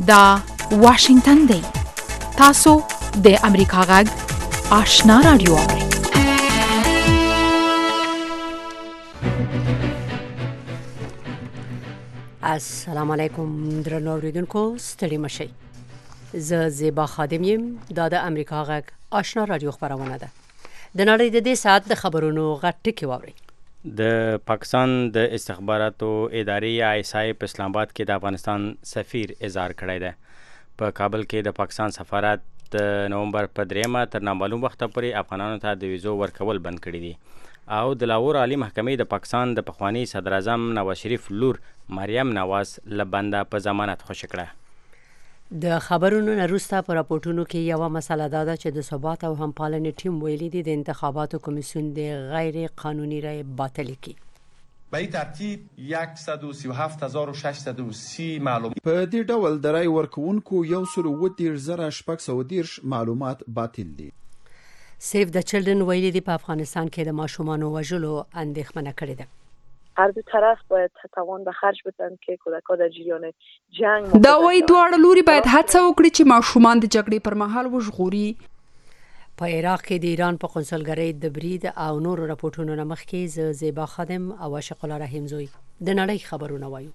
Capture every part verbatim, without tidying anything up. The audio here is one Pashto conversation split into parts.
دا واشنگتن دی. تاسو د امریکا غږ آشنا رادیو اورئ. السلام علیکم درنو اوریدونکو، ستړي مشئ. زه زیبا خادم یم. دا د امریکا غږ آشنا رادیو خبرونه ده. د نړۍ د دې ساعت د خبرونو غټ ټکی واورئ. د پاکستان د استخباراتو ادارې آی ایس آی په اسلام آباد کې د افغانستان سفیر اظهار کړی دی. په کابل کې د پاکستان سفارت د نومبر په دریمه تر نامعلوم وخته پورې افغانانو ته د ویزو ورکول بند کړي دي. او د لاهور عالی محکمې د پاکستان د پخوانی صدر اعظم نواز شریف لور مریم نواز له بنده په ضمانت خوشي کړه. د خبرونو نه وروسته په راپورټونو کې یوه مسله دا ده چې د ثبات او همپالنې ټیم ویلي دي د انتخاباتو کمیسیون د غیر قانوني رای باطل کړي. به این ترتیب صد و سی و هفت هزار و ششصد و سی معلومات په دې ډول د رای ورکوونکو یو سل اووه دېرش زره شپږ سوه دېرش معلومات باطل دي. سیف د چلډرن ویلي دي په افغانستان کې د ماشومانو وژلو اندېښمنه کړې ده. هر دو طرف باید توان به خرج بدن که کودکان در جریان جنگ دا وایي دواړه لوري باید هڅه وکړي چې ماشومان د جګړې پر مهال وژغوري. په عراق کې د ایران په قونسلګرۍ د برید او نورو راپورټونو نه مخکې زه زیبا خادم او عاشق الله رحیم زوی د نړۍ خبرونه وایو.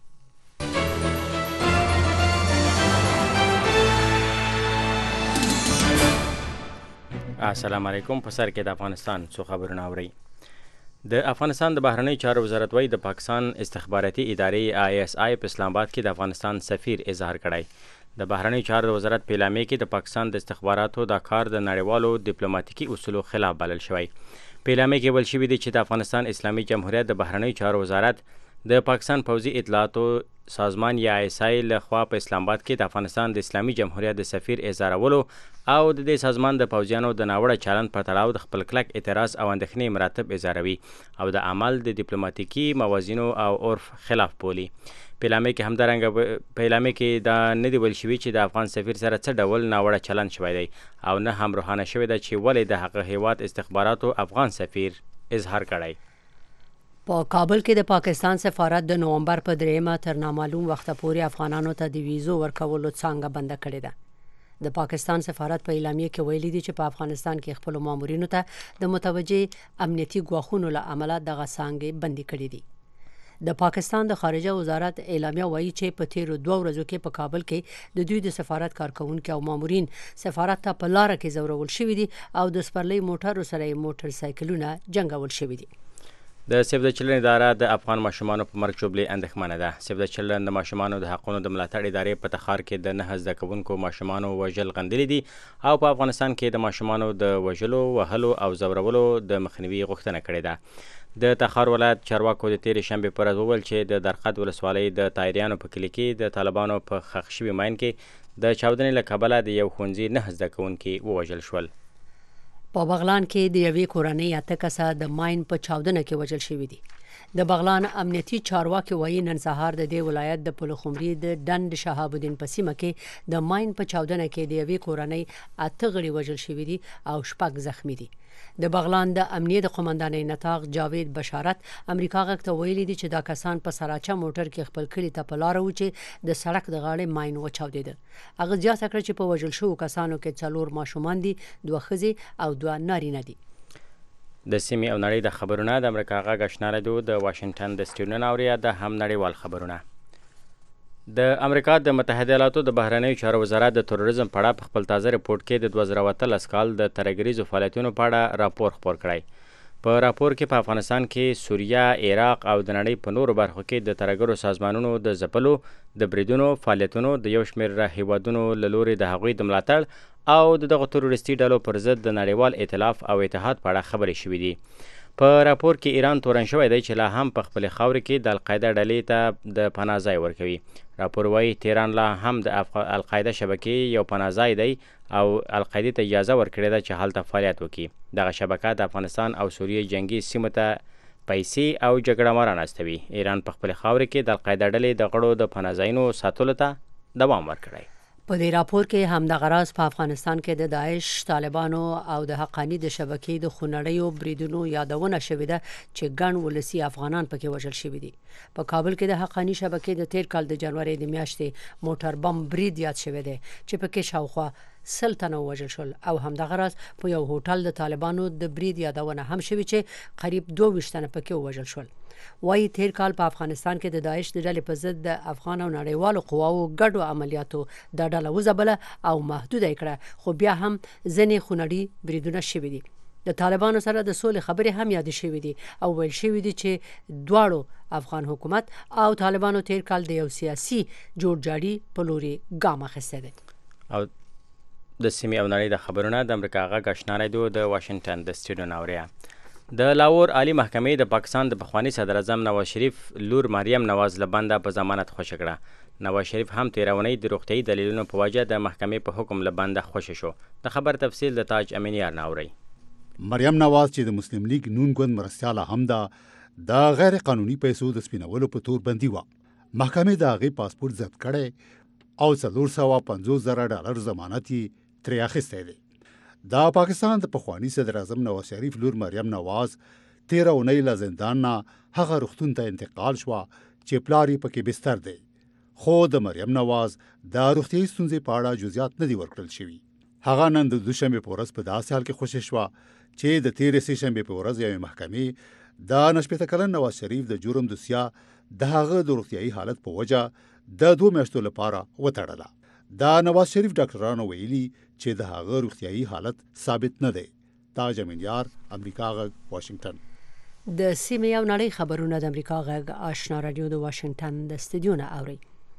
السلام علیکم. په سر کې د افغانستان څو خبرونه اورئ. د افغانستان د بهرنی چارو وزارت وايي د پاکستان استخباراتي ادارې آی ایس آی په اسلام آباد کې د افغانستان سفیر اظهار کړی. د بهرنی چارو وزارت په اعلامیه کې د پاکستان د استخباراتو دا کار د نړیوالو ډیپلوماټیکي اصولو خلاف بلل شوی. په اعلامیه کې ویل شوي دي چې د افغانستان اسلامي جمهوریت د بهرنی چارو وزارت د پاکستان پوځي اطلاعاتو سازمان یا آی ایس آی له خوا په اسلام آباد کې د افغانستان د اسلامي جمهوریت د سفیر اظهارولو او د دې سازمان د پوځیانو د ناوړه چلند په تړاو د خپل کلک اعتراض او اندېښنې مراتب اظهاروي او د عمل د ډیپلوماټیکي موازینو او عرف خلاف بولي. په اعلامیه کې همدارنګه په اعلامیه کې دا نه دی ویل شوي چې د افغان سفیر سره څه ډول ناوړه چلند شوی دی او نه هم روښانه شوې ده چې ولې د هغه هیواد استخباراتو افغان سفیر اظهار کړی. په کابل کې د پاکستان سفارت د نومبر په دریمه تر نامعلوم وخته پورې افغانانو ته د ویزو ورکولو څانګه بنده کړې ده. د پاکستان سفارت په اعلامیه کې ویلي دي چې په افغانستان کې خپل مامورینو ته د متوجه امنیتي ګواښونو له امله دغه څانګې بندي کړې دي. د پاکستان د خارجه وزارت اعلامیه وایي چې په تیرو دوه ورځو کې په کابل کې د دوی د سفارت کارکونکو او مامورین سفارت ته په لاره کې ځورول شوي دي او د سپرلۍ موټرو سره موټر سایکلونه جنګول شوي دي. د سیف د چلډرن اداره د افغان ماشومانو په مرګ ژوبلې اندېښمنه ده. سیف د چلډرن د ماشومانو د حقونو د ملاتړ ادارې په تخار کې د نهه زده کوونکو ماشومانو وژل غندلي دي او په افغانستان کې د ماشومانو د وژلو، وهلو او ځورولو د مخنیوي غوښتنه کړې ده. د تخار ولایت چارواکو د تېرې شنبې په ورځ وویل چې د درقد ولسوالۍ د تایریانو په کلي کې د طالبانو په ښخ شوي ماین کې د چاودنې له کبله د یو ښوونځي نهه زده کوونکي ووژل شول. په بغلان کې د یوې کورنۍ اته کسه د ماین په چاودنه کې وژل شوي دي. د بغلان امنیتي چارواکي وایي نن سهار د دې ولایت د پلخمري د ډنډ شهاب الدین په سیمه کې د ماین په چاودنه کې د یوې کورنۍ اته غړي وژل شوي دي او شپږ زخمی دي. د بغلان د امنیه د قومندانۍ نطاق جاوید بشارت امریکا غږ ته ویلي دي چې دا کسان په سراچه موټر کې خپل کلي ته په لاره و چې د سړک د غاړې ماین وچاودېده. هغه زیاته کړه چې په وژل شوو کسانو کې څلور ماشومان دي، دوه ښځې او دوه نارینه دي. د سیمې او نړۍ د خبرونه د امریکا غږ آشنا رادیو د واشنگټن د سټډیو نه اوري د هم نړیوال خبرونه. د امریکا د متحده ایالاتو د بهرنیو چارو وزارت د تروریزم په اړه په خپل تازه رپورټ کې د دوه زره اتلس کال د ترهګریزو فعالیتونو په اړه راپور خپور کړی. په راپور کې په افغانستان کې سوریه، عراق او د نړۍ په نورو برخو کې د ترهګرو سازمانونو د ځپلو، د بریدونو فعالیتونو د یو شمېر هیوادونو له لوري د هغوی د ملاتړ او د دغه تروریستي ډلو پر ضد د نړیوال ائتلاف او اتحاد په اړه خبرې شوې دي. په راپور کې ایران تورن شوی دی چې لا هم په خپلې خاورې کې د القاعده ډلې ته د پناه ځای ورکوي. راپور وایي تهران لا هم د القاعده شبکې یو پناه ځای دی او القاعدې ته اجازه ورکړې ده چې هلته فعالیت وکړي. دغه شبکه د افغانستان او سوریې جنگي سیمو ته پیسې او جګړه ماران استوي. ایران په خپلې خاورې کې د القاعده ډلې د غړو د پناه ځایونو ساتلو ته دوام ورکړی. په دې راپور کې همدغه راز په افغانستان کې د داعش، طالبانو او د حقانی د شبکې د خونړیو بریدونو یادونه شوې ده چې ګڼ ولسی افغانان پکې وژل شوي دي. په کابل کې د حقانی شبکې د تیر کال د جنوري د میاشتې موټر بم برید یاد شوی دی چې پکې شاوخوا سل تنه وژل شول او همدغه راز په یو هوټل د طالبانو د برید یادونه هم شوې چې قریب دوه ویشت تنه پکې وژل شول. وایي تیر کال په افغانستان کې د داعش د ډلې په ضد د افغان او نړیوالو قواو ګډو عملیاتو د ډله وځبله او محدوده کړه، خو بیا هم ځینې خونړي بریدونه شوي دي. د طالبانو سره د سولې خبرې هم یاد شوې دي او ویل شوې دي چې دواړو افغان حکومت او طالبانو تیر کال د یو سیاسي جوړجاړي په لوري ګام اخیستی دی. او د سیمې او نړۍ د خبرونه د امریکا غږ آشنا رادیو د واشنگټن د سټوډیو ناوریا. د لاهور عالی محکمې د پاکستان د پخوانی صدر اعظم نواز شریف لور مریم نواز له بنده په ضمانت خوشی کړه. نواز شریف هم تیرونی د روغتیايي دلیلونو په وجه د محکمې په حکم له بنده خوشی شو. د خبر تفصیل د تاج امینیار ناوري. مریم نواز چې د مسلم لیگ نون ګوند مرستیاله هم ده د غیر قانوني پیسو د سپینولو په تور بندي و. محکمې د هغې پاسپورت ضبط کړی او څلور سوه پنځوس زره ډالر ضمانت یې ترې اخیستی دی. د پاکستان د پخوانی صدر اعظم نواز شریف لور مریم نواز تیره اونۍ له زندان نه هغه روغتون ته انتقال شوه چې پلار یې پکې بستر دی، خو د مریم نواز د روغتیايي ستونزې په اړه جزئیات نه دي ورکړل شوي. هغه نن د دوشنبې په ورځ په داسې حال کې خوشي شوه چې د تیرې سې شنبې په ورځ یوې محکمې د نشپېته کلن نواز شریف د جرم دوسیه د هغه د روغتیايي حالت په وجه د دوه میاشتو لپاره وتړله. د نواز شریف ډاکټرانو ویلي چې د هغه روغتیايي حالت ثابت نه دی. تاج امینیار، امریکا غږ، واشنگټن. د سیمې او نړۍ خبرونه د امریکا غږ آشنا رادیو د واشنگټن د سټوډیو نه اوري.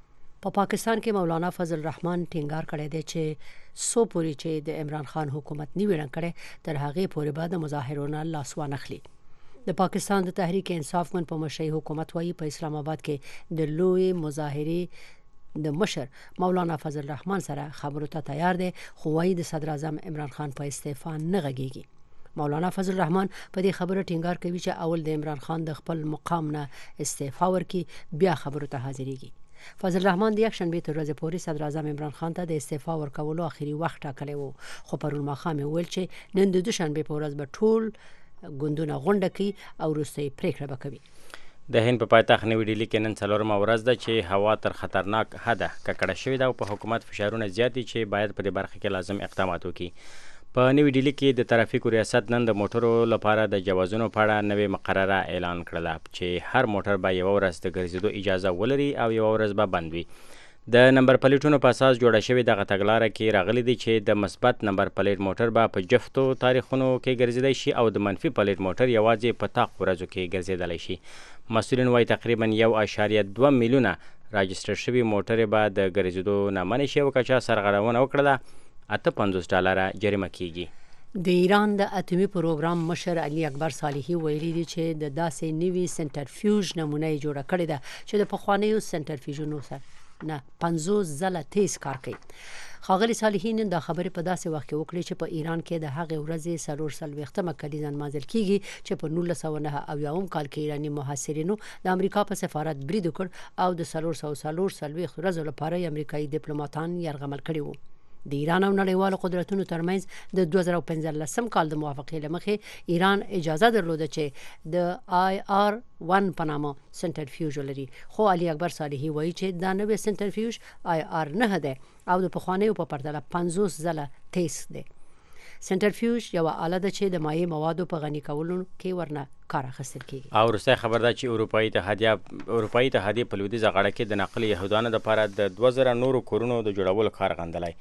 په پاکستان کې مولانا فضل الرحمن ټینګار کړی دی چې سو پوری چې د عمران خان حکومت نیو ورن کړي تر هغه پورې بعد مظاهرونه لاس وانخلي. د پاکستان د تحریک انصاف ګوند په مشرۍ حکومت وایي په اسلام آباد کې د لوی مظاهرې د مشر مولانا فضل الرحمن سره خبرو ته تیار دی، خو وایي د صدر اعظم عمران خان په استعفا نه غږیږي. مولانا فضل الرحمن په دې خبره ټینګار کوي چې اول د عمران خان د خپل مقام نه استعفا ورکي بیا خبرو ته حاضرېږي. فضل الرحمن د یک شنبې تر ورځې پورې صدر اعظم عمران خان ته د استعفا ورکولو اخري وخت ټاکلی و، خو پرون ماښام یې ویل چې نن د دوشنبې په ورځ به ټول ګوندونه غونډه کوي او وروستۍ پریکړه به کوي. د هند په پایتخت نوې ډیلي کې نن څلورمه ورځ ده چې هوا تر خطرناک حده ککړه شوې ده او په حکومت فشارونه زیات دي چې باید په دې برخه کې لازم اقدامات وکړي. په نوې ډیلي کې د ترافیکو ریاست نن د موټرو لپاره د جوازونو په اړه نوې مقرره اعلان کړله چې هر موټر به یوه ورځ د ګرځېدو اجازه ولري او یوه ورځ به بند وي. د نمبر پلیټونو په اساس جوړه شوې دغه تګلاره کې راغلي دي چې د مثبت نمبر پلیټ موټر به په جفتو تاریخونو کې ګرځېدلی شي او د منفي پلیټ موټر یوازې په طاق ورځو کې ګرځېدلی شي. مسؤلین وایي تقریبا یو اعشاریه دوه میلیونه راجستر شوي موټرې به د ګرځېدو نه منع شي او که چا سرغړونه وکړله اته پنځوس ډالره جریمه کیږي. د ایران د اټومي پروګرام مشر علي اکبر صالحي ویلي دي چې د داسې نوي سنټرفیوژ نمونه یې جوړه کړې ده چې د پخوانیو سنټرفیوژونو سره نه پنځوس ځله تیز کار کوي. ښاغلي صالحي نن دا خبرې په داسې وخت کې وکړې چې په ایران کې د هغې ورځې څلور څلوېښتمه کلیزه نمانځل کیږي چې په نولس سوه نهه اویاوم کال کې ایراني محصلینو د امریکا په سفارت برید وکړ او د څلور سوه څلور څلوېښت ورځو لپاره یې امریکایي ډیپلوماتان یرغمل کړي وو. د ایران او نړیوالو قدرتونو ترمنځ د دوه زره پنځلسم کال د موافقې له مخې ایران اجازه درلوده چې د آی آر ون په نامه سنټرفیوژ ولري، خو علي اکبر صالحي وایي چې دا نوی سنټرفیوژ آی آر نه دی او د پخوانیو په پرتله پنځوس ځله تیز دی. سنټرفیوژ یوه آله ده چې د مایع موادو په غني کولو کې ورنه کار اخیستل کیږي. او وروستی خبر ده چې اروپایي اتحادیه اروپایي اتحادیې په لویدیځه غاړه کې د ناقل یهودانو لپاره د دوه زره نورو کورونو د جوړولو کار غندلی.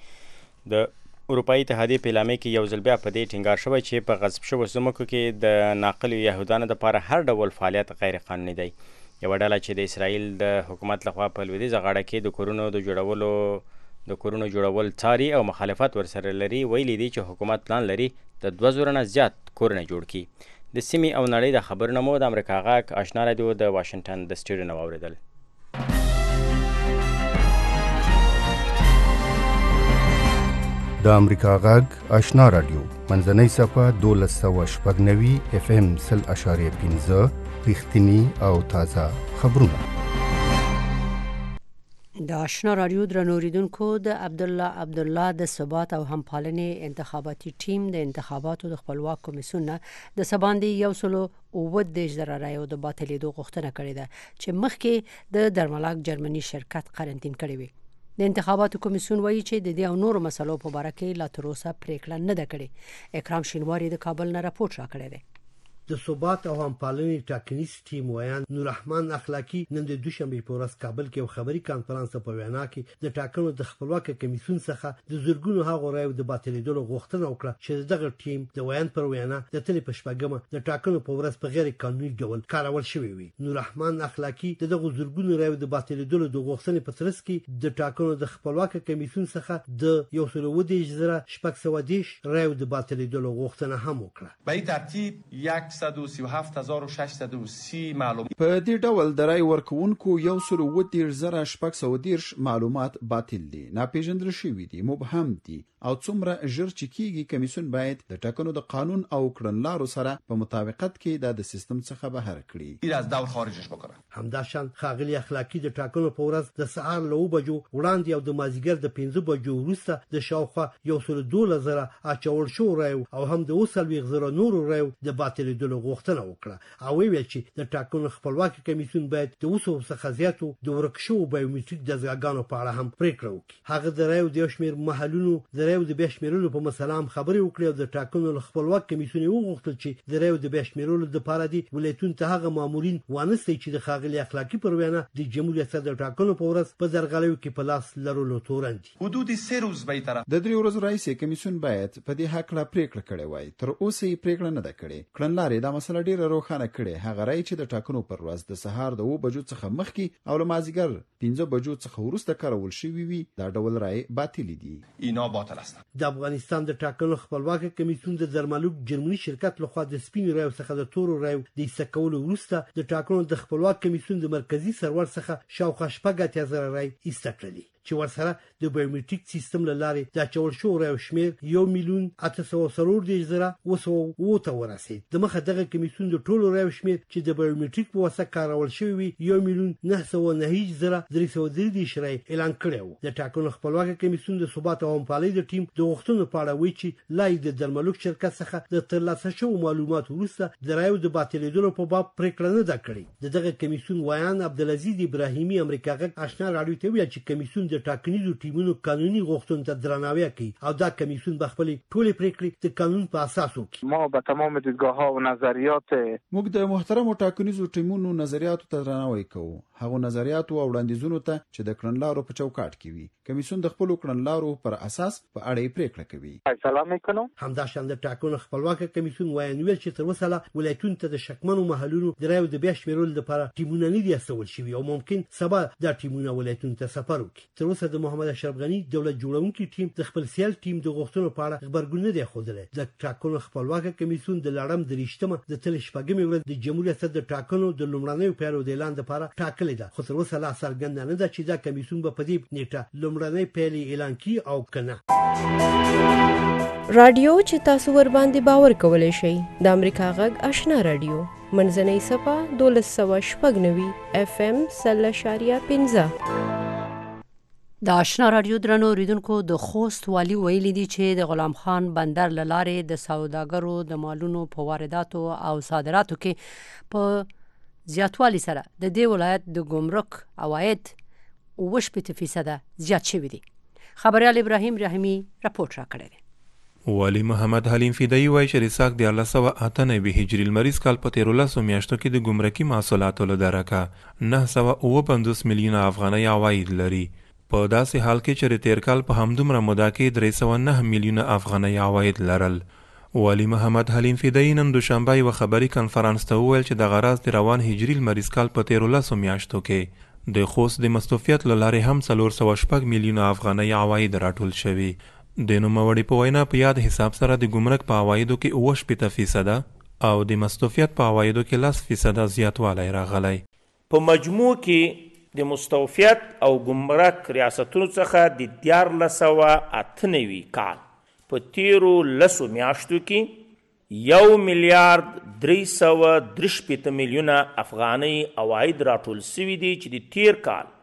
د اروپایي اتحادیې په اعلامیه کې یو ځل بیا په دې ټینګار شوی چې په غصب شویو ځمکو کې د ناقلو یهودانو دپاره هر ډول فعالیت غیر قانوني دی. یوه ډله چې د اسرائیل د حکومت لخوا په لویدیځه غاړه کې د کورونو د جوړولو د کورونو جوړول څاري او مخالفت ورسره لري، ویلي دي چې حکومت پلان لري د دوه زره نه زیات کورونه جوړ کړي. د سیمې او نړۍ د خبرونه مو د امریکا غږ آشنا رادیو د واشنګټن د سټوډیو نه واورېدل. د امریکا غږ آشنا رادیو منځنۍ صفحه دولس سوه شپږ نوي اف ام سل اشاریه پنځه رښتیني او تازه خبرونه. د آشنا رادیو درنوریدونکو د عبد الله عبد الله د ثبات او همپالنې انتخاباتي ټیم د انتخاباتو د خپلواک کمیسیون نه د سباندې یو سلو اووه دېرش زره رایو د باطلېدو غوښتنه کړې ده چې مخکې د درملاک جرمني شرکت قرنطین کړی وي. د انتخاباتو کمیسیون وایي چې د دې او نورو مسلو په باره کې لا تر اوسه پریکړه نه ده کړې. اکرام شینواری د کابل نه راپورټ راکړی دی. د ثبات او همپالنې ټاکنیز ټیم ویان نور رحمان اخلاقی نن د دوشنبه په ورځ کابل کې یو خبري کانفرنس په وینا کې د ټاکنو د خپلواک کمیسیون څخه د زورګونو هغه رایو د باطلېدلو غوښتنه وکړه چې دغه ټیم د ویان پر وینا د تل په شپږمه د ټاکنو په ورځ په غیر قانوني ډول کارول شوی وي. نور رحمان اخلاقی دغه زورګونو رایو د باطلېدلو د غوښتنې په ترڅ کې د ټاکنو د خپلواک کمیسیون څخه د یو سل اووه دېرش زره شپږ سوه دېرش رایو د باطلېدلو غوښتنه هم وکړه. به این ترتیب صد و سی و هفت هزار و ششصد و سی معلومات په دې ډول د رای ورکوونکو یو سل اووه دېرش زره شپږ سوه دېرش معلومات باطل دي، ناپېژندل شوي دي، مبهم دي او څومره ژر چې کیږي کمیسیون باید د ټاکنو د قانون او کړنلارو سره په مطابقت کې د سیستم څخه بهر کړي. از دور خارجش بکنه. همداشان خاغلی اخلاقی د ټاکنو په ورځ د سهار له اوه بجو وړاندې او د مازیګر د پنځه بجو وروسته د شاوخوا یو سل دولس زره اچول شو رایو او هم د اوه څلوېښت زره نورو رایو د باطلېدلو غوښتنه وکړه او ویل چې د ټاکنو خپلواک کمیسیون باید د اوسو څخه زیاتو د ورک شوو بایومټریک دستګاهونو په اړه هم پریکړه وکړي. هغه د رایو د یو شمېر محلونو د رایو د بیا شمېرلو په مسله هم خبرې وکړې او د ټاکنو له خپلواک کمیسیون یې وغوښتل چې د رایو د بیا شمېرلو دپاره دې ولایتونو ته هغه مامورین وانستئ چې د ښاغلي اخلاقي پر وینا د جمهور ریاست د ټاکنو په ورځ په درغلیو کې په لاس لرلو تورن دي. حدود سه روز به طرف د درې ورځو راهیسې کمیسیون باید په دې هکله پریکړه کړې وای. تر اوسه یې پریکړه نه ده کړې. کړنلارې دا مسله ډېره روښانه کړې. هغه رای چې د ټاکنو پر ورځ د سهار د اوه بجو څخه مخکې او له مازیګر پنځه بجو څخه وروسته کارول شوي وي، دا ډول رای باطل دي. اینا باطل است. د افغانستان د ټاکنو خپلواک کمیسیون د درملوک جرمني شرکت لخوا د سپین رایو څخه د تورو رایو د ایسته کولو وروسته د ټاکنو د خپلواک کمیسیون د مرکزی سرور څخه شاوخوا شپږ اتیا زره رای ایسته کړلي چې ورسره د بایومټریک سیستم له لارې د اچول شو رایو شمېر یو میلیون اته سوه څلور دېرش زره اوه سوه اووه ته ورسېد. د مخه دغه کمیسیون د ټولو رایو شمېر چې د بایومټریک په واسطه کارول شوي وي یو میلیون نه سوه نهه هیڅ زره درې سوه درې دېرش رای اعلان کړی و. د ټاکنو خپلواک کمیسیون د ثبات او همپالۍ د ټیم د غوښتنو په اړه وایي چې لا یې د درملوک شرکت څخه د ترلاسه شوو معلوماتو وروسته د رایو د باطلېدلو په باب پریکړه نه ده کړې. د دغه کمیسیون ویان عبدالعزیز ابراهیمي امریکا غږ آشنا راډیو ته ویل چې کمیسیون د ټاکنیزو ټیمونو قانوني غوښتنو ته درناوی کوي او دا کمیسیون به خپلې ټولې پریکړې د قانون په اساس وکړي. ما به تمام دیدگاه‌ها و نظریات موږ د محترمو ټاکنیزو ټیمونو نظریاتو ته درناوی کوو، هغو نظریاتو او وړاندیزونو ته چې د کړنلارو په چوکاټ کې وي. کمیسیون د خپلو کړنلارو پر اساس په اړه یې پریکړه کوي. فیصله میکنو. همداشان د ټاکنو خپلواک کمیسیون وایي چې تر اوسه لا ولایتونو ته د شکمنو محلونو د رایو د بیا شمېرلو لپاره ټیمونه نه دي استول شوي او ممکن سبا دا ټیمونه ولایتونو ته سفر وکړي. تر اوسه د محمد اشرف غني دولت جوړونکي ټیم د خپل سیال ټیم د غوښتنو په اړه خبرګون نه دی ښودلی. د ټاکنو خپلواک کمیسیون د لړم د ریشتمه د تل شپږمې ورځ د جمهور ریاست د ټاکنو د لومړنیو پیلو د اعلان لپاره ټاکلې ده، خو تر اوسه لا څرګنده نه ده چې دا کمیسیون به په دې نیټه لومړنۍ پیل اعلان کړي او که نه. رادیو چې تاسو ور باندې باور کولی شئ د امریکا غږ آشنا رادیو منځنۍ صفحه دولس سوه شپږ نوي اف ام سل اشاریه پنځه. د آشنا رادیو درنو اوریدونکو د خوست والي ویلي دي چې د غلام خان بندر له لارې د سوداګرو د مالونو په وارداتو او صادراتو کې په زیاتوالي سره د دې ولایت د ګمرک عواید اوه شپېته فیصده زیات شوي دي. خبریال ابراهیم رحیمي راپورټ راکړی دی. والی محمد حلیم فدایی وایي چې رساک د دیارلس سوه اته نوي هجري لمریز کال په تیرو لسو میاشتو کې د ګمرکي محصولاتو له درکه نه سوه اوه پنځوس میلیونه افغانۍ عواید لري، په داسې حال کې چې د تیر کال په همدومره موده کې درې سوه نه میلیونه افغانۍ عواید لرل. والی محمد حلیم فدایی نن دوشنبه یوه خبري کنفرانس ته وویل چې دغه راز د روان هجري لمریز کال په تیرو لسو میاشتو کې د خوست د مستوفیت له لارې هم څلور سوه شپږ میلیونه افغانۍ عواید راټول شوي. د نوموړي په وینا په یاد حساب سره د ګمرک په عوایدو کې اوه شپېته فیصده او د مستوفیت په عوایدو کې لس فیصده زیاتوالی راغلی. په مجموع کې د مستوفیت او ګمرک ریاستونو څخه د دیارلس سوه اته نوي کال په تیرو لسو میاشتو کې یو میلیارد درې سوه درې شپېته میلیونه افغانۍ عواید راټول سوي دي چې د تیر کال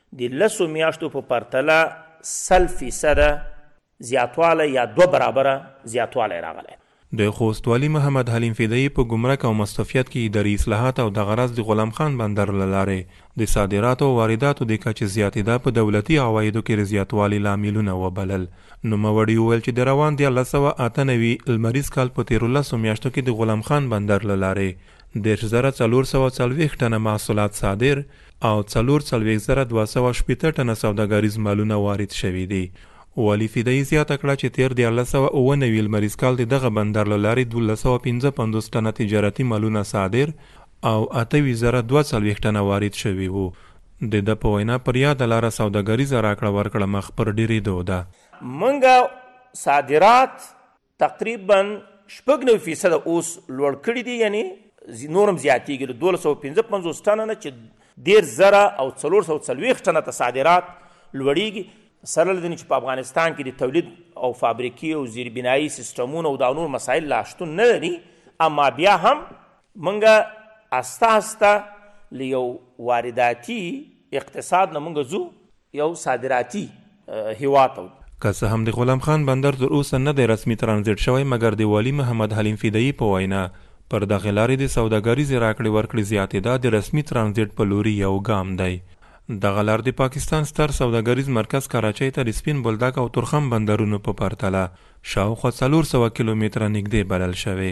د لسو میاشتو په پرتله سل فیصده زیاتوالی یا دو برابره زیاتوالی راغلی. د خوست والي محمد حلیم فدایي په ګمرک او مستوفیت کې اداري اصلاحات او د غرض د غلام خان بندر له لارې د صادراتو او وارداتو د کچې زیاتېدا په دولتي عوایدو کې د زیاتوالي لاملونه وبلل. نوموړي وویل چې د روان دیارلس سوه اته نوي لمریز کال په تېرو لسو میاشتو کې د غلام خان بندر له لارې دېرش زره څلور سوه څلوېښت ټنه محصولات صادر او څلور څلوېښت زره دوه سوه شپېته ټنه سوداګریز مالونه وارد شوي دي. والي فدایي زیاته کړه چې تېر دیارلس سوه اووه نوي لمریز کال د دغه بندر له لارې دولس سوه پنځه پنځوس ټنه تجارتي مالونه صادر او اته ویشت زره دوه څلوېښت ټنه وارد شوي وو. د ده په وینا پر یاده لاره سوداګریزه راکړه ورکړه مخ پر ډېرېدو ده. موږ صادرات تقریبا شپږ نوي فیصده اوس لوړ کړي دي، یعنې نورم زیاتېږي. د دولس سوه پنځه پنځوس ټنه نه چې دېرش زره او څلور سوه څلوېښت ټنه ته صادرات لوړېږي، سره له دې چې په افغانستان کې د تولید او فابریکې او زیربنایي سیستمونو او دا نور مسایل لا شتون نه لري، اما بیا هم موږ استه استه له یو وارداتي اقتصاد نه موږ ځو یو صادراتي هیواد ته. که څه هم د غلام خان بندر تر اوسه نه دی رسمي ترانزیټ شوی، مګر د والي محمد حلیم فدایي په وینا پر دغې لارې د سوداګریزې راکړې ورکړې زیاتېدا د رسمي ترانزیټ په لوري یو ګام دی. دغه لار د پاکستان ستر سوداګریز مرکز کراچۍ ته د سپین بولدک او تورخم بندرونو په پرتله شاوخوا څلور سوه کیلومتره نږدې بلل شوی.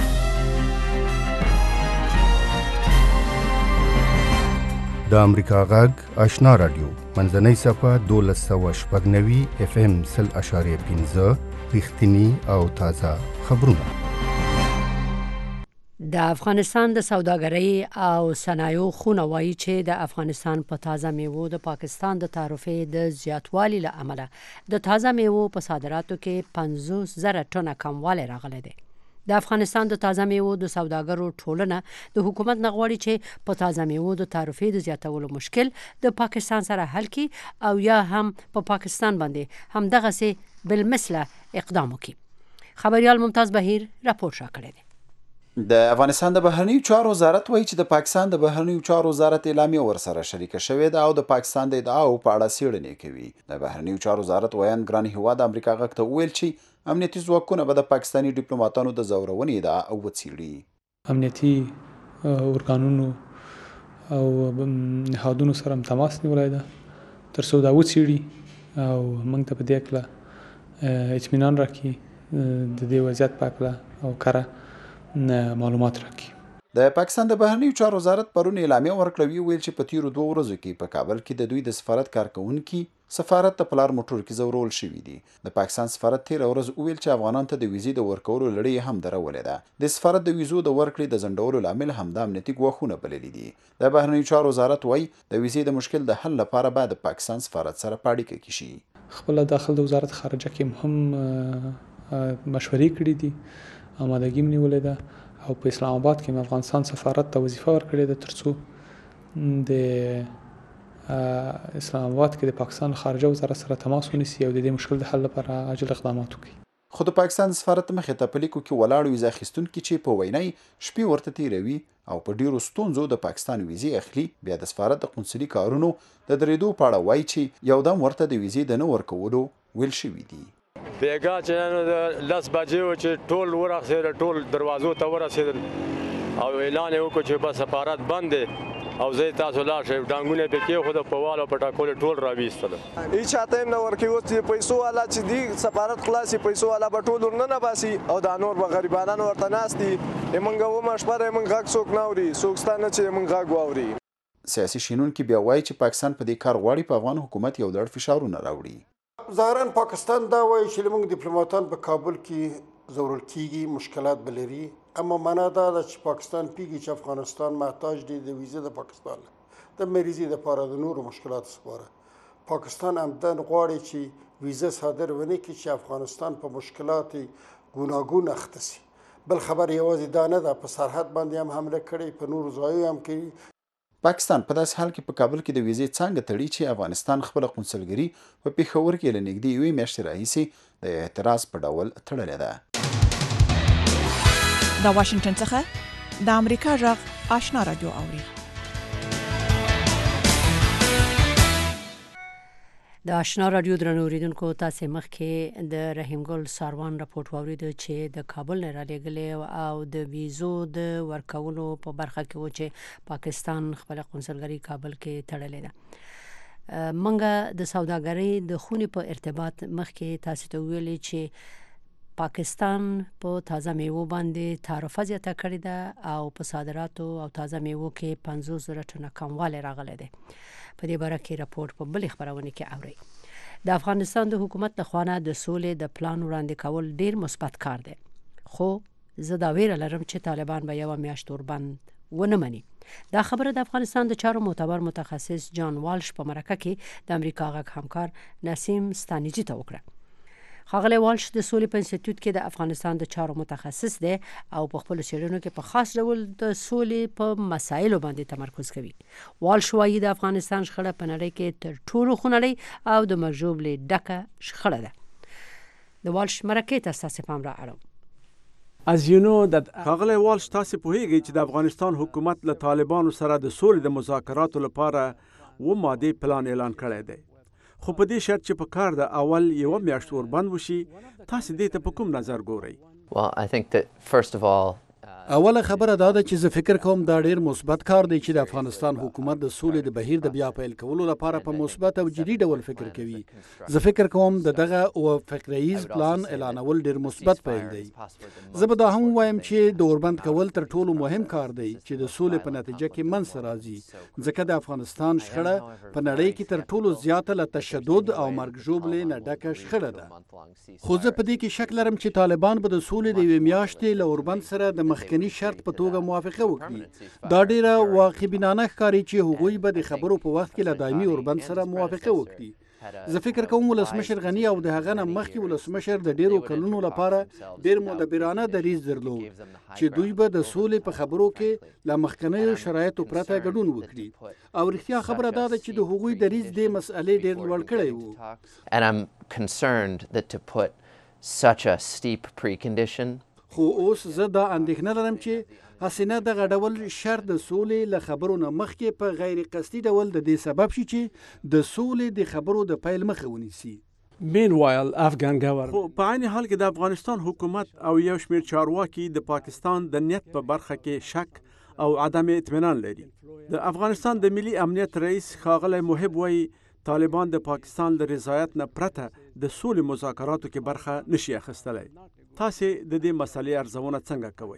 د امریکا غږ آشنا رادیو منځنۍ صفحه دولس سوه شپږ نوي اف ام سل اشاریه پنځه رښتیني او تازه خبرونه. د افغانستان د سوداګرۍ او صنایعو خونه وایي چې د افغانستان په تازه میوو د پاکستان د تعرفې د زیاتوالي له امله د تازه میوو په صادراتو کې پنځوس زره ټنه کموالی راغلی دی. د افغانستان د تازه میوو د سوداګرو ټولنه د حکومت نه غواړي چې په تازه میوو د تعرفې د زیاتولو مشکل د پاکستان سره حل کړي او یا هم په پاکستان باندې همدغسې بالمثله اقدام وکړي. خبریال ممتاز بهیر راپور شا کړی دی. د افغانستان د بهرنیو چارو وزارت وایي چې د پاکستان د بهرنیو چارو وزارت اعلامیه ورسره شریکه شوې ده او د پاکستان د ادعاو په اړه څېړنې کوي. د بهرنیو چارو وزارت ویان ګران هیواد امریکا غږ ته وویل چې امنیتي ځواکونه به د پاکستاني ډیپلوماتانو د ځورونې ادعا وڅېړي. امنیتي ارګانونو او نهادونو سره تماس نیولی ده تر څو دا وڅېړي او موږ ته په دې هکله اطمینان راکړي د دې وضعیت په هکله او کره معلومات راکړي. د پاکستان د بهرنیو چارو وزارت پرون اعلامیه ورکړه ویل چې په تیرو دوه ورځو کې په کابل کې د دوی د سفارت کارکونکي سفارت ته په لار موټر کې ځورول شوي دي. د پاکستان سفارت تیره ورځ وویل چې افغانانو ته د ویزې د ورکولو لړۍ هم درولې ده. د سفارت د ویزو د ورکړې د ځنډولو لامل هم د امنیتي ګواښونه بللي دي. د بهرنیو چارو وزارت وایي د ویزې د مشکل د حل لپاره باید د پاکستان سفارت سره په اړیکه کې شي. خپل داخل د وزارت خارجه کې هم مشورې کړې دي، آمادګي هم نیولې ده او په اسلام آباد کې افغانستان سفارت ته وظیفه ورکړې ده تر څو د اسلام آباد کې د پاکستان خارجه وزارت سره تماس ونیسي او د دې مشکل د حل لپاره عاجل اقدامات وکړي. خو د پاکستان سفارت مخې ته په لیکو کې ولاړ ویزه اخیستونکي چې په وینای شپې ورته تیروي او په ډیرو ستونزو د پاکستان ویزې اخلي، بیا د سفارت د قونسلي کارونو د درېدو په اړه وایي چې یو دم ورته د ویزې د نه ورکولو ویل شوي دي. بیګا چې د لس بجې و چې ټول ورسېدل، ټول دروازو ته ورسېدل او اعلان یې وکړ چې بس سفارت بند دی او زه تاسو لاړ شئ. ډانګونه پې کېښوده په والو په ټاکلو ټول راویستل. هېڅ چاته یې نه ورکوي. اوس چې پیسو والا چې دي سفارت خلاص پیسو والا به ټول ورننه باسي او دا نور به غریبانان ورته ناست دي. موږ اومه شپه دی موږ غږ څوک نه اوري، څوک ستا نه چې موږ غږ واوري. سیاسي شنونکي بیا وایي چې پاکستان په دې کار غواړي په افغان حکومت یو لړ فشارونه راوړي. ظاهرا پاکستان دا وایي چې موږ ډیپلوماتان په کابل کې ځورول کیږي، مشکلات به لري، اما معنا دا ده چې پاکستان پیږي چې افغانستان محتاج دی د ویزې د پاکستان د مریضي لپاره د نورو مشکلاتو لپاره. پاکستان همدن غواړي چې ویزه صادر ونه کړي چې افغانستان په مشکلات ګوناګون اخته سي. بل خبر یوازې دا نه ده، په سرحد باندې هم حمله کړې، په نورو ځایو هم کوي. پاکستان په داسې حال کې په کابل کې د ویزې څانګه تړي چې افغانستان خپله قونسلګري په پېښور کې له نږدې یوې میاشتې راهیسې د اعتراض په ډول تړلې ده. د واشنګټن څخه د امریکا غږ آشنا رادیو اوري. د آشنا رادیو درنو اوریدونکو تاسو مخکې د رحیم ګل ساروان راپورټ واورید چې د کابل نه را لېږلې او د ویزو د ورکولو په برخه کې و چې پاکستان خپل قونسلګري کابل کې تړلې ده. منګه د سوداګرۍ د خونې په ارتباط مخکې تاسو ته ویلې چې پاکستان په تازه میوه باندې تعرفه زیاته کړې ده او په صادراتو او تازه میوه کې پنځوس زره ټنه کموالی راغلی دی. په دې باره کې راپورټ په بلې خپرونې کې اورئ. د افغانستان د حکومت لخوا د سولې د پلان وړاندې کول ډیر مثبت کار دی، خو زه دا ویره لرم چې طالبان به یوه میاشت وربند ونه مني. دا خبره د افغانستان د چارو معتبر متخصص جان والش په مرکه کې د امریکا غږ همکار نسیم ستانیجي ته وکړه. ښاغلی والش د سولې په انسټیټیوټ کې د افغانستان د چارو متخصص دی او په خپلو څېړنو کې په خاص ډول د سولې په مسایلو باندې تمرکز کوي. والش وایي د افغانستان شخړه په نړۍ کې تر ټولو خونړۍ او د مرجو له ډکه شخړه ده. د والش مرکې ته ستاسې پام را اړوم. ښاغلی والش، تاسې پوهیږئ چې د افغانستان حکومت له طالبانو سره د سولې د مذاکراتو لپاره اووه مادې پلان اعلان کړی دی، خو په دې شرط چې په کار د اول یوه میاشت وربند وشي. تاسې دې ته په کوم نظر ګورئ؟ اوله خبره دا ده چې زه فکر کوم دا ډیر مثبت کار دی چې د افغانستان حکومت د سولې د بهیر د بیا پیل کولو لپاره په مثبت او جدي ډول فکر کوي. زه فکر کوم د دغه او فکرایز پلان اعلانول ډیر مثبت پیل دی. زه به دا هم وایم چې د اوربند کول تر ټولو مهم کار دی چې د سولې په نتیجه کې منځته راځي، ځکه د افغانستان شخړه په نړۍ کې تر ټولو زیاته له تشدد او مرګ ژوبلې نه ډکه شخړه ده. خو زه په دې کې شک لرم چې طالبان به د سولې د یوې میاشتې له اوربند سره د مخکې شرط په توګه موافقه وکړي. دا ډیره واقعبینانه ښکاري چې هغوی به د خبرو په وخت کې له دایمي اوربند سره موافقه وکړي. زه فکر کوم ولسمشر غني او د هغه نه مخکې ولسمشر د ډیرو کلونو لپاره ډیر مدبرانه دریځ درلود چې دوی به د سولې په خبرو کې له مخکنیو شرایطو پرته ګډون وکړي. او رښتیا خبره دا ده چې د هغوی دریځ دې مسئلې ډیر لوړ کړی و. خو اوس زه دا اندېښنه لرم چې حسینه دغه ډول شرط د سولې له خبرو نه مخکې په غیر قصدي ډول د دې سبب شي چې د سولې د خبرو د پیل مخه ونیسي. خو په عین حال کې د افغانستان حکومت او یو شمېر چارواکي د پاکستان د نیت په برخه کې شک او عدم اطمینان لري. د افغانستان د ملي امنیت رئیس ښاغلی محب وایي طالبان د پاکستان له رضایت نه پرته د سولې مذاکراتو کې برخه نشي اخیستلی. تاسې د دې مسلې ارزونه څنګه کوئ؟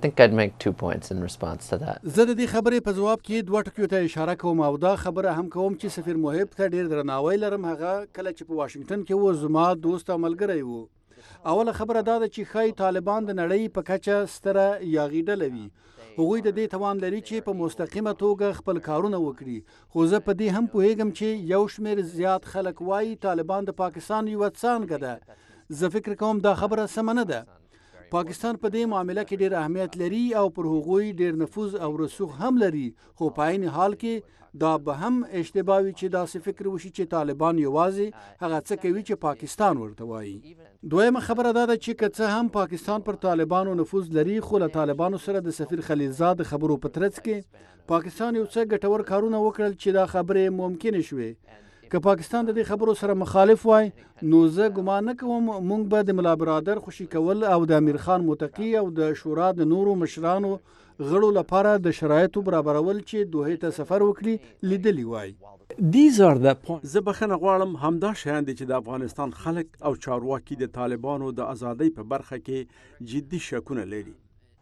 زه د دې خبرې په ځواب کې دوه ټکیو ته اشاره کوم او دا خبره هم کوم چې سفیر محب ته ډیر درناوی لرم. هغه کله چې په واشنگټن کې و زما دوست او ملګری و. اوله خبره دا ده چې ښایي طالبان د نړۍ په کچه ستره یاغي ډله وي. هغوی د دې توان لري چې په مستقیمه توګه خپل کارونه وکړي. خو زه په دې هم پوهیږم چې یو شمېر زیات خلک وایي طالبان د پاکستان یوه څانګه ده. زه فکر کوم دا خبره سمه نه ده. پاکستان په دې معامله کې ډیر اهمیت لري او پر هغوی ډیر نفوذ او رسوخ هم لري. خو په عین حال کې دا به هم اشتباه وي چې داسې فکر وشي چې طالبان یوازې هغه څه کوي چې پاکستان ورته وایي. دویمه خبره دا ده چې که څه هم پاکستان پر طالبانو نفوذ لري، خو له طالبانو سره د سفیر خلیلزاد خبرو په ترڅ کې پاکستان یو څه ګټور کارونه وکړل چې دا خبرې ممکنه شوې. که پاکستان د دې خبرو سره مخالف وای نو زه ګمان نه کوم موږ به د ملا برادر خوشي کول او د امیر خان متقي او د شورا د نورو مشرانو غړو لپاره د شرایطو برابرول چې دوحې ته سفر وکړي لیدلی وای. زه بخښنه غواړم، همدا شیان دي چې د افغانستان خلک او چارواکي د طالبانو د ازادۍ په برخه کې جدي شکونه لري.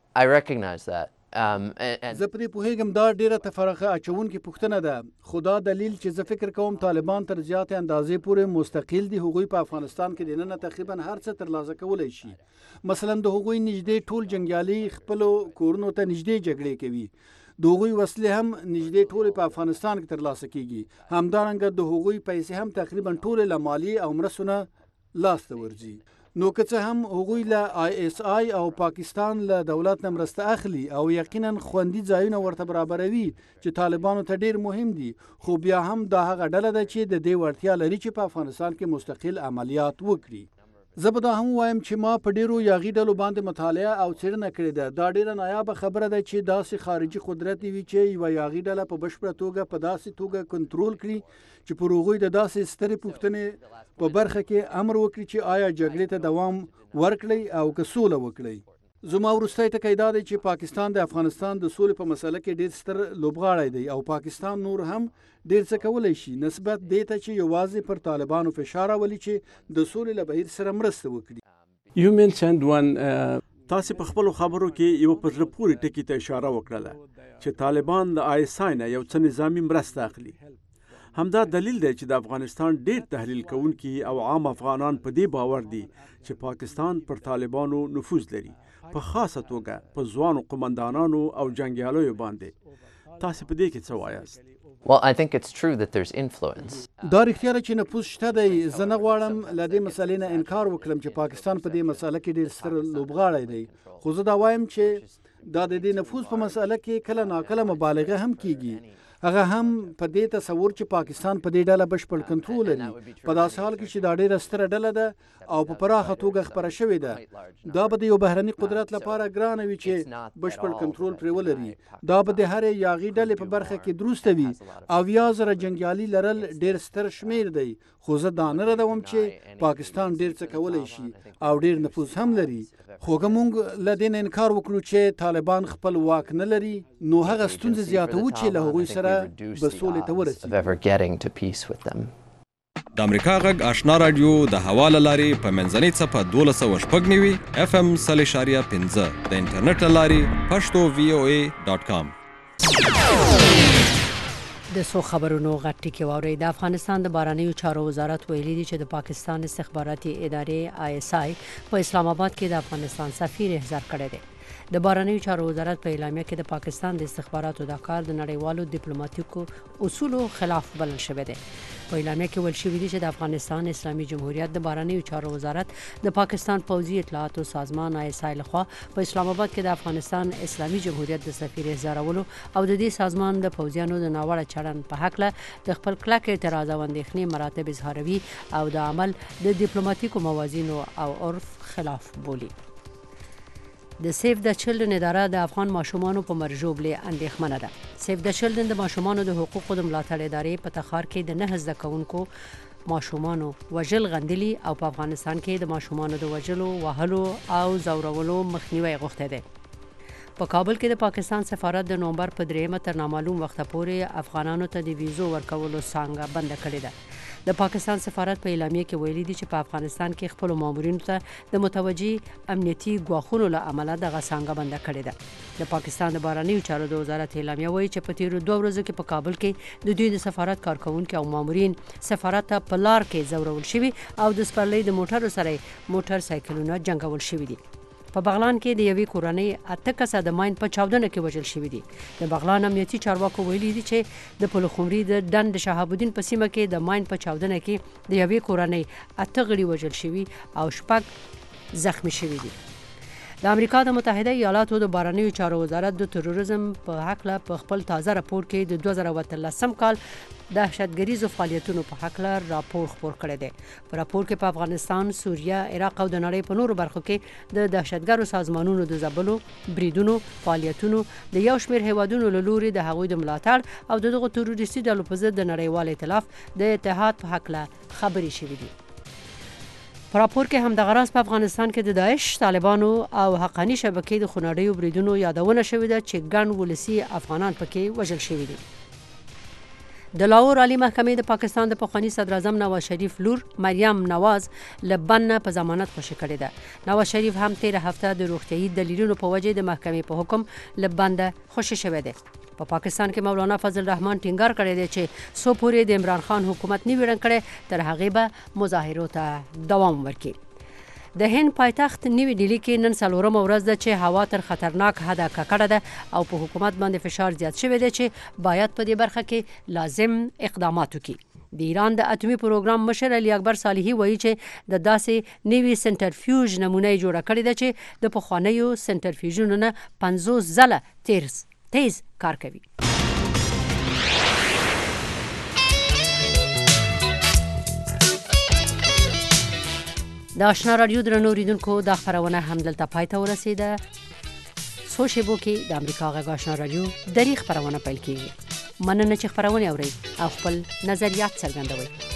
زه پرې پوهیږم دا ډیره تفرقه اچونکې پوښتنه ده، خو دا دلیل چې زه فکر کوم طالبان تر زیاتې اندازې پورې مستقل دي. هغوی په افغانستان کې دننه تقریبا هر څه ترلاسه کولی شي. مثلا د هغوی نږدې ټول جنګیالي خپلو کورونو ته نږدې جګړې کوي. د هغوی وسلې هم نږدې ټولې په افغانستان کې ترلاسه کیږي. همدارنګه د هغوی پیسې هم تقریبا ټولې له مالیې او مرستو نه لاسته ورځي. نو که څه هم هغوی له آی اس آی او پاکستان له دولت نه مرسته اخلي او یقینا خوندي ځایونه ورته برابروي چې طالبانو ته ډیر مهم دي، خو بیا هم دا هغه ډله ده چې د دې وړتیا لري چې په افغانستان کې مستقل عملیات وکړي. زه به دا هم وایم چې ما په ډیرو یاغي ډلو باندې مطالعه او څېړنه کړې ده. دا ډیره نایابه خبره ده چې داسې خارجي قدرت وي چې یوه یاغي ډله په بشپړه توګه په داسې توګه کنټرول کړي چې پر هغوی د داسې سترې پوښتنې په برخه کې امر وکړي چې آیا جګړې ته دوام ورکړي او که سوله وکړي. زما وروستی ټکی دا دی چې پاکستان د افغانستان د سولې په مسله کې ډیر ستر لوبغاړی دی او پاکستان نور هم ډیر څه کولی شي نسبت دې ته چې یوازې پر طالبانو فشار راولي چې د سولې له بهیر سره مرسته وکړي. You mentioned one تاسو په خپلو خبرو کې یو په زړه پورې ټکي ته اشاره وکړله چې طالبان د آی اس آی نه یو څه نظامی مرسته اخلي. همدا دلیل دی چې د افغانستان ډیر تحلیل کوونکي او عام افغانان په دې باور دي چې پاکستان پر طالبانو نفوذ لري، په خاصه توګه په ځوانو قومندانانو او جنګیالیو باندې. تاسو په دې کې څه وایاست؟ Well, I think it's true that there's influence. دا رښتیا ده چې نفوذ شته دی. زه نه غواړم له دې مسلې نه انکار وکړم چې پاکستان په دې مسله کې ډیر ستر لوبغاړی دی، خو زه دا وایم چې دا د دې نفوذ په مسله کې کله ناکله مبالغه هم کیږي. هغه هم په دې تصور چې پاکستان په دې ډله بشپړ کنټرول لري، په داسې حال کې چې دا ډیره ستره ډله ده او په پراخه توګه خپره شوې ده. دا به د یو بهرني قدرت لپاره ګرانه وي چې بشپړ کنټرول پرې ولري. دا به د هرې یاغي ډلې په برخه کې درسته وي. اویا زره جنګیالي لرل ډیر ستر شمیر دی، خو زه دا نه ردوم چې پاکستان ډیر څه کولی شي او ډیر نفوذ هم لري. خو که موږ له دې نه انکار وکړو چې طالبان خپل واک نه لري، نو هغه ستونزې زیاتوو چې له هغوی سره به سولې ته ورسېږي. د امریکا غږ آشنا راډیو د هوا له لارې په منځنۍ څپه دولس سوه شپږ نوي اف ام سل اشاریه پنځه د انټرنیټ له لارې پښتو وی او ای ډاټ کام. د سو خبرونو غټي کې ووري. د افغانستان د بهرنیو چارو وزارت ویلي دي چې د پاکستان استخباراتي ادارې آی اس آی په اسلام آباد کې د افغانستان سفیر احضار کړی دی. د بهرنیو چارو وزارت په اعلامیه کې د پاکستان د استخباراتو د کار د نړیوالو ډیپلوماټیکو اصولو خلاف بلل شوی دی. په اعلامیه کې ویل شوی دی چې د افغانستان اسلامي جمهوریت د بهرنیو چارو وزارت د پاکستان پوځي اطلاعاتو سازمان آی اس آی لخوا په اسلام آباد کې د افغانستان اسلامي جمهوریت د سفیر احضارولو او د دې سازمان د پوځیانو د ناوړه چلند په حق له د خپل کلک اعتراض او اندېښنې مراتب اظهاروي او د عمل د ډیپلوماټیکو موازینو او عرف خلاف بولي. د سیف د چلډرن اداره د افغان ماشومانو په مرجوبلې اندېښمنه ده. سیف د چلډرن د ماشومانو د حقوقو د ملاتړ ادارې په تخار کې د نه زده کوونکو ماشومانو وژل غندلي او په افغانستان کې د ماشومانو د وژلو، وهلو او زورولو مخنیوي غوښته ده. په کابل کې د پاکستان سفارت د نومبر په دریمه تر نامعلوم وخت پورې افغانانو ته د ویزو ورکولو څانګه بند کړې ده. د پاکستان سفارت په اعلامیه کې ویلي دي چې په افغانستان کې خپل مامورینو ته د متوجي امنیتي ګواښونو له امله دغه څانګه بند کړې ده. د پاکستان د بهرنیو چارو د وزارت اعلامیه وایي چې په تیرو دوه ورځو کې په کابل کې د دوی د سفارت کارکونکو او مامورین سفارت ته په لار کې زورول شوي او د سپرلۍ د موټرو سره موټر سایکلونه جنګول شوي دي. په بغلان کې د یوې کورنۍ اته کسه د ماین په چاودنه کې وژل شوي دي. د بغلان امنیتي چارواکو ویلي دي چې د پلخمري د ډنډ شهاب الدین په سیمه کې د ماین په چاودنه کې د یوې کورنۍ اته غړي وژل شوي او شپږ زخمی شوي دي. د امریکا د متحده ایالاتو د بهرنیو چارو وزارت د تروریزم په حق له په خپل تازه راپور کې د دوه زره اتلسم کال دهشتګریزو فعالیتونو په حق له راپور خپور کړی دی. په راپور کې په افغانستان، سوریه، عراق او د نړۍ په نورو برخو کې د دهشتګرو سازمانونو د ځپلو، بریدونو، فعالیتونو د یو شمېر هیوادونو له لوري د هغوی د ملاتړ او د دغو تروریستي ډلو په ضد د نړیوال ائتلاف د اتحاد په حق له خبرې شوي دي. په راپور کې هم د غراس په افغانستان کې د داعش، طالبانو او حقانی شبکې د خونړیو بریدونو یادونه شوې ده چې ګڼ ولسي افغانان پکې وژل شوي دي. د لاهور عالی محکمې د پاکستان د پخواني صدر اعظم نواز شریف لور مریم نواز له بند په ضمانت خوشي کړې ده. نواز شریف هم تیر هفته د روغتیايي دلیلونو په وجه د محکمې په حکم له بند خوشي شوی دی. په پاکستان کې مولانا فضل الرحمن ټینګار کړی دی چې سو پورې د عمران خان حکومت نه ویړن کړي تر هغې به مظاهرو ته دوام ورکړي. د هند پایتخت نیوی ډیلی کې نن څلورمه ورځ ده چې هوا تر خطرناک حده ککړه ده او په حکومت باندې فشار زیات شوی دی چې باید په دې برخه کې لازم اقدامات وکړي. د ایران د اټومي پروګرام مشر علي اکبر صالحي وایي چې د داسې نوي سنټرفیوژ نمونه جوړه کړې ده چې د پخوانیو سنټرفیوژونو نه پنځوس ځله تیز تیز کار کوي. د آشنا رادیو درنو اوریدونکو دا خپرونه هم دلته پای ته ورسیده. څو شیبو کې د امریکا غږ آشنا رادیو درې خپرونه پیل کیږي. مننه چې خپرونه اورئ او خپل نظریات څرګندوئ.